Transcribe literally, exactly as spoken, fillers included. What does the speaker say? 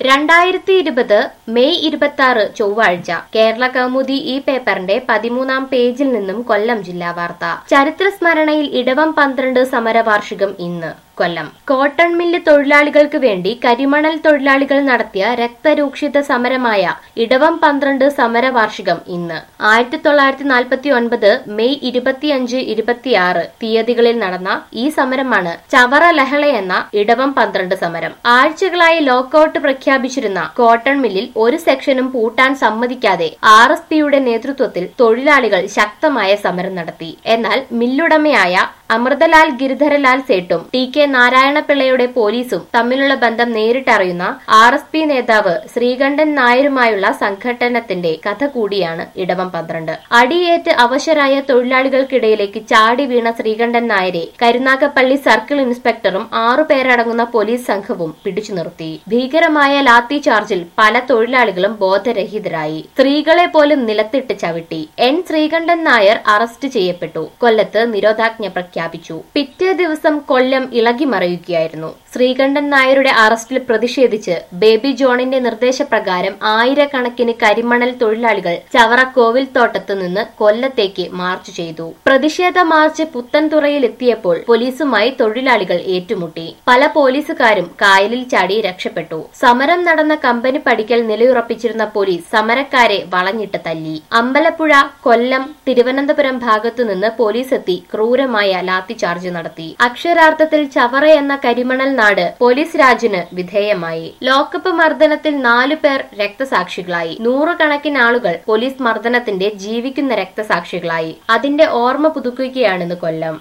രണ്ടായിരത്തി ഇരുപത് മെയ് ഇരുപത്തി ആറ് ചൊവ്വാഴ്ച കേരള കൗമുദി ഈ പേപ്പറിന്റെ പതിമൂന്നാം പേജിൽ നിന്നും കൊല്ലം ജില്ലാ വാർത്ത. ചരിത്ര സ്മരണയിൽ ഇടവം പന്ത്രണ്ട് സമരവാർഷികം ഇന്ന്. കൊല്ലം കോട്ടൺ മില്ല് തൊഴിലാളികൾക്ക് വേണ്ടി കരിമണൽ തൊഴിലാളികൾ നടത്തിയ രക്തരൂക്ഷിത സമരമായ ഇടവം പന്ത്രണ്ട് സമരവാർഷികം ഇന്ന്. ആയിരത്തി തൊള്ളായിരത്തി നാൽപ്പത്തി ഒൻപത് മെയ് ഇരുപത്തിയഞ്ച് ഇരുപത്തിയാറ് തീയതികളിൽ നടന്ന ഈ സമരമാണ് ചവറ ലഹള എന്ന ഇടവം പന്ത്രണ്ട് സമരം. ആഴ്ചകളായി ലോക്കൌട്ട് പ്രഖ്യാപിച്ചിരുന്ന കോട്ടൺ മില്ലിൽ ഒരു സെക്ഷനും പൂട്ടാൻ സമ്മതിക്കാതെ ആർ എസ് പിയുടെ നേതൃത്വത്തിൽ തൊഴിലാളികൾ ശക്തമായ സമരം നടത്തി. എന്നാൽ മില്ലുടമയായ അമൃതലാൽ ഗിരിധരലാൽ സേട്ടും ടി കെ നാരായണപിള്ളയുടെ പോലീസും തമ്മിലുള്ള ബന്ധം നേരിട്ടറിയുന്ന ആർ എസ് പി നേതാവ് ശ്രീകണ്ഠൻ നായരുമായുള്ള സംഘട്ടനത്തിന്റെ കഥ കൂടിയാണ് ഇടവം പന്ത്രണ്ട്. അടിയേറ്റ് അവശരായ തൊഴിലാളികൾക്കിടയിലേക്ക് ചാടി വീണ ശ്രീകണ്ഠൻ നായരെ കരുനാഗപ്പള്ളി സർക്കിൾ ഇൻസ്പെക്ടറും ആറുപേരടങ്ങുന്ന പോലീസ് സംഘവും പിടിച്ചു നിർത്തി. ഭീകരമായ ലാത്തി ചാർജിൽ പല തൊഴിലാളികളും ബോധരഹിതരായി. സ്ത്രീകളെ പോലും നിലത്തിട്ട് ചവിട്ടി. എൻ ശ്രീകണ്ഠൻ നായർ അറസ്റ്റ് ചെയ്യപ്പെട്ടു. കൊല്ലത്ത് നിരോധാജ്ഞ പ്രഖ്യാപിച്ചു. പിറ്റേ ദിവസം കൊല്ലം ഇളകി മറിയുകയായിരുന്നു. ശ്രീകണ്ഠൻ നായരുടെ അറസ്റ്റിൽ പ്രതിഷേധിച്ച് ബേബി ജോണിന്റെ നിർദ്ദേശപ്രകാരം ആയിരക്കണക്കിന് കരിമണൽ തൊഴിലാളികൾ ചവറ കോവിൽത്തോട്ടത്ത് നിന്ന് കൊല്ലത്തേക്ക് മാർച്ച് ചെയ്തു. പ്രതിഷേധ മാർച്ച് പുത്തൻതുറയിൽ എത്തിയപ്പോൾ പോലീസുമായി തൊഴിലാളികൾ ഏറ്റുമുട്ടി. പല പോലീസുകാരും കായലിൽ ചാടി രക്ഷപ്പെട്ടു. സമരം നടന്ന കമ്പനി പടിക്കൽ നിലയുറപ്പിച്ചിരുന്ന പോലീസ് സമരക്കാരെ വളഞ്ഞിട്ട് തല്ലി. അമ്പലപ്പുഴ, കൊല്ലം, തിരുവനന്തപുരം ഭാഗത്തുനിന്ന് പോലീസ് എത്തി ക്രൂരമായ ലാത്തി ചാർജ് നടത്തി. അക്ഷരാർത്ഥത്തിൽ ചവറ എന്ന കരിമണൽ നാട് പോലീസ് രാജിന് വിധേയമായി. ലോക്കപ്പ് മർദ്ദനത്തിൽ നാലു പേർ രക്തസാക്ഷികളായി. നൂറുകണക്കിന് ആളുകൾ പോലീസ് മർദ്ദനത്തിന്റെ ജീവിക്കുന്ന രക്തസാക്ഷികളായി. അതിന്റെ ഓർമ്മ പുതുക്കുകയാണെന്ന് കൊല്ലം.